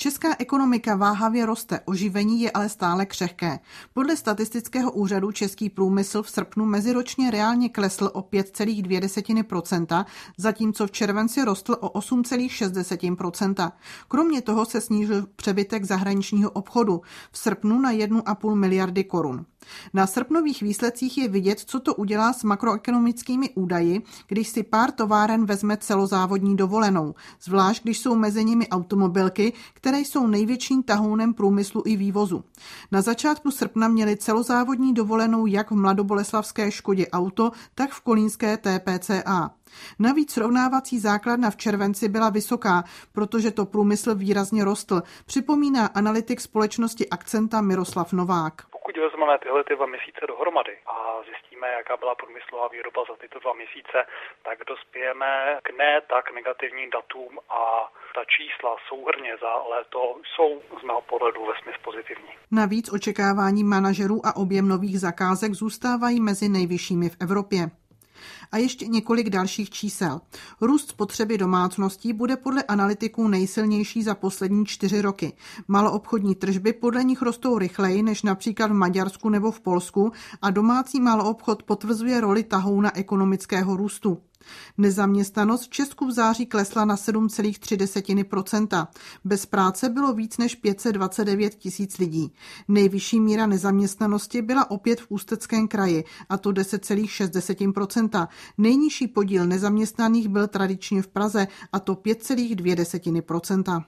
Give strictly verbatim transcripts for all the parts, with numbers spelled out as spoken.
Česká ekonomika váhavě roste, oživení je ale stále křehké. Podle statistického úřadu Český průmysl v srpnu meziročně reálně klesl o pět celá dvě procenta, zatímco v červenci rostl o osm celá šest procenta. Kromě toho se snížil přebytek zahraničního obchodu v srpnu na jedna celá pět miliardy korun. Na srpnových výsledcích je vidět, co to udělá s makroekonomickými údaji, když si pár továren vezme celozávodní dovolenou, zvlášť když jsou mezi nimi automobilky, které jsou největším tahounem průmyslu i vývozu. Na začátku srpna měli celozávodní dovolenou jak v mladoboleslavské Škodě Auto, tak v kolínské T P C A. Navíc srovnávací základna v červenci byla vysoká, protože to průmysl výrazně rostl, připomíná analytik společnosti Akcenta Miroslav Novák. Pokud vezmeme tyhle ty dva měsíce dohromady a zjistíme, jaká byla průmyslová výroba za tyto dva měsíce, tak dospějeme k ne tak negativním datům a ta čísla souhrnně za léto jsou z mého pohledu vesměs pozitivní. Navíc očekávání manažerů a objem nových zakázek zůstávají mezi nejvyššími v Evropě. A ještě několik dalších čísel. Růst spotřeby domácností bude podle analytiků nejsilnější za poslední čtyři roky. Maloobchodní tržby podle nich rostou rychleji než například v Maďarsku nebo v Polsku a domácí maloobchod potvrzuje roli tahouna ekonomického růstu. Nezaměstnanost v Česku v září klesla na sedm celá tři procenta. Bez práce bylo víc než pět set dvacet devět tisíc lidí. Nejvyšší míra nezaměstnanosti byla opět v Ústeckém kraji, a to deset celá šest procenta. Nejnižší podíl nezaměstnaných byl tradičně v Praze, a to pět celá dvě procenta.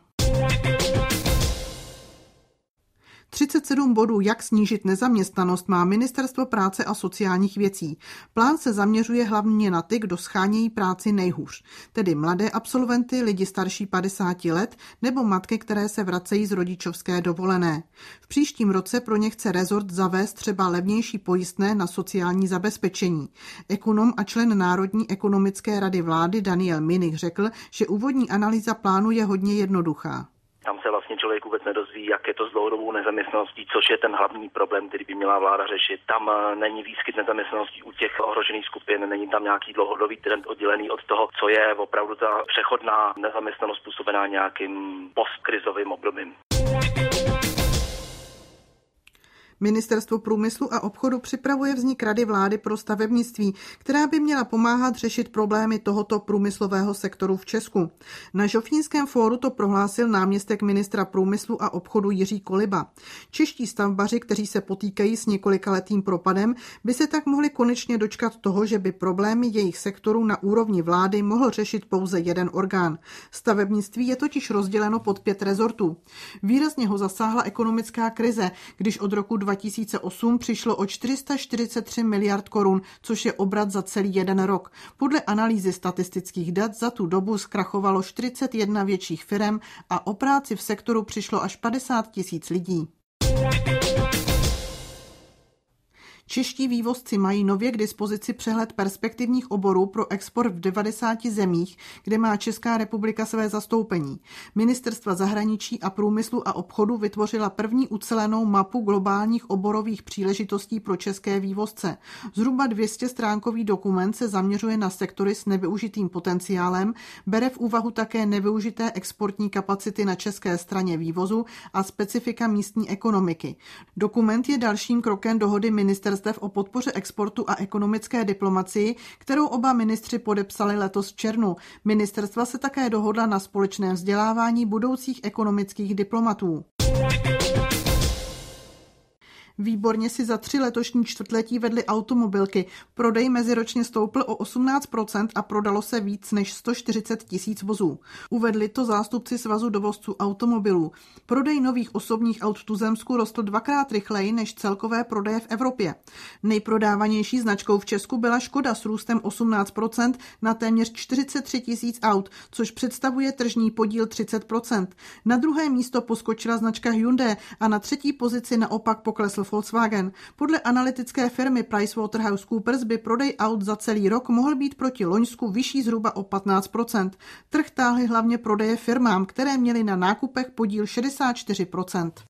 třicet sedm bodů, jak snížit nezaměstnanost, má Ministerstvo práce a sociálních věcí. Plán se zaměřuje hlavně na ty, kdo schánějí práci nejhůř, tedy mladé absolventy, lidi starší padesáti let nebo matky, které se vracejí z rodičovské dovolené. V příštím roce pro ně chce rezort zavést třeba levnější pojistné na sociální zabezpečení. Ekonom a člen Národní ekonomické rady vlády Daniel Münych řekl, že úvodní analýza plánu je hodně jednoduchá. Tam se vlastně člověk vůbec nedozví, jak je to s dlouhodobou nezaměstnaností, což je ten hlavní problém, který by měla vláda řešit. Tam není výskyt nezaměstnanosti u těch ohrožených skupin, není tam nějaký dlouhodobý trend oddělený od toho, co je opravdu ta přechodná nezaměstnanost způsobená nějakým postkrizovým obdobím. Ministerstvo průmyslu a obchodu připravuje vznik Rady vlády pro stavebnictví, která by měla pomáhat řešit problémy tohoto průmyslového sektoru v Česku. Na Žofínském fóru to prohlásil náměstek ministra průmyslu a obchodu Jiří Koliba. Čeští stavbaři, kteří se potýkají s několikaletým propadem, by se tak mohli konečně dočkat toho, že by problémy jejich sektoru na úrovni vlády mohl řešit pouze jeden orgán. Stavebnictví je totiž rozděleno pod pět rezortů. Výrazně ho zasáhla ekonomická krize, když od roku dva tisíce osm přišlo o čtyři sta čtyřicet tři miliard korun, což je obrat za celý jeden rok. Podle analýzy statistických dat za tu dobu zkrachovalo čtyřicet jedna větších firem a o práci v sektoru přišlo až padesát tisíc lidí. Čeští vývozci mají nově k dispozici přehled perspektivních oborů pro export v devadesáti zemích, kde má Česká republika své zastoupení. Ministerstva zahraničí a průmyslu a obchodu vytvořila první ucelenou mapu globálních oborových příležitostí pro české vývozce. Zhruba dvě stě stránkový dokument se zaměřuje na sektory s nevyužitým potenciálem, bere v úvahu také nevyužité exportní kapacity na české straně vývozu a specifika místní ekonomiky. Dokument je dalším krokem dohody ministerstva o podpoře exportu a ekonomické diplomacii, kterou oba ministři podepsali letos v červnu. Ministerstva se také dohodla na společném vzdělávání budoucích ekonomických diplomatů. Výborně si za tři letošní čtvrtletí vedly automobilky. Prodej meziročně stoupl o osmnáct procent a prodalo se víc než sto čtyřicet tisíc vozů. Uvedli to zástupci Svazu dovozců automobilů. Prodej nových osobních aut v tuzemsku rostl dvakrát rychleji než celkové prodeje v Evropě. Nejprodávanější značkou v Česku byla Škoda s růstem osmnáct procent na téměř čtyřicet tři tisíc aut, což představuje tržní podíl třicet procent. Na druhé místo poskočila značka Hyundai a na třetí pozici naopak poklesl Volkswagen. Podle analytické firmy PricewaterhouseCoopers by prodej aut za celý rok mohl být proti loňsku vyšší zhruba o patnáct procent. Trh táhly hlavně prodeje firmám, které měly na nákupech podíl šedesát čtyři procent.